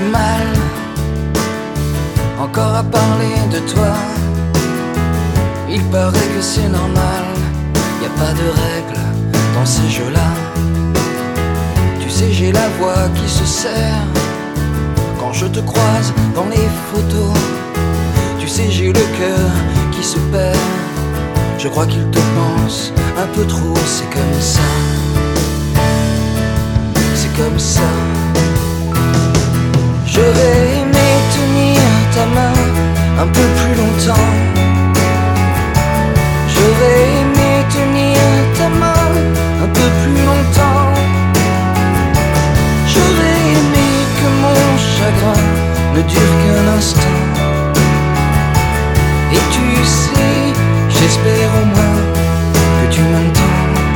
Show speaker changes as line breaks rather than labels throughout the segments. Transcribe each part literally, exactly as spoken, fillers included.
mal encore à parler de toi. Il paraît que c'est normal, y a pas de règles dans ces jeux-là. Tu sais, j'ai la voix qui se serre quand je te croise dans les photos. Tu sais, j'ai le cœur qui se perd. Je crois qu'il te pense un peu trop, c'est comme ça. C'est comme ça. J'aurais aimé tenir ta main un peu plus longtemps. J'aurais aimé tenir ta main un peu plus longtemps. J'aurais aimé que mon chagrin ne dure qu'un instant. Et tu sais, j'espère au moins que tu m'entends.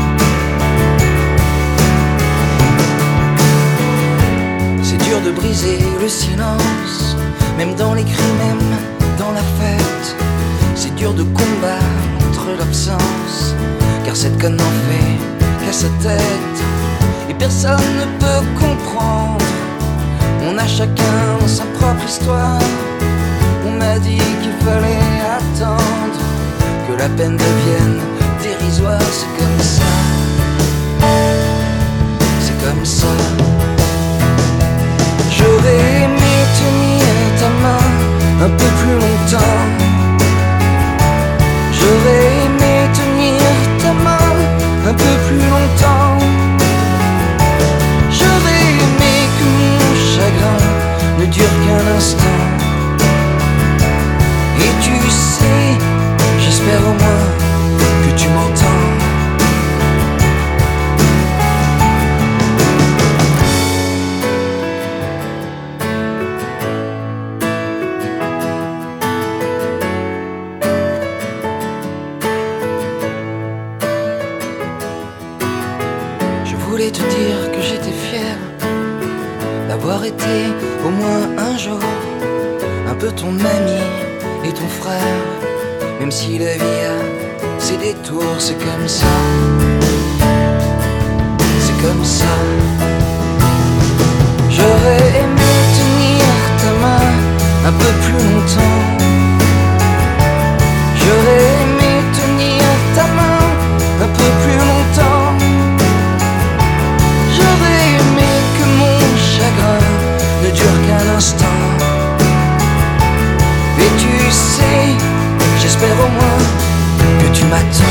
C'est dur de briser le silence, même dans les cris, même dans la fête. C'est dur de combattre l'absence, car cette conne n'en fait qu'à sa tête. Et personne ne peut comprendre, on a chacun sa propre histoire. On m'a dit qu'il fallait attendre que la peine devienne dérisoire. C'est comme ça, c'est comme ça. J'aurais aimé tenir ta main un peu plus longtemps. J'aurais aimé tenir ta main un peu plus longtemps. J'aurais aimé que mon chagrin ne dure qu'un instant. Et tu sais, j'espère au moins que tu m'entends. Je voulais te dire que j'étais fier d'avoir été au moins un jour un peu ton ami et ton frère. Même si la vie a ses détours, c'est comme ça. C'est comme ça. J'aurais aimé tenir ta main un peu plus longtemps. J'aurais aimé tenir ta main un peu plus longtemps. J'aurais aimé que mon chagrin ne dure qu'un instant. Et tu sais, j'espère au moins que tu m'attends.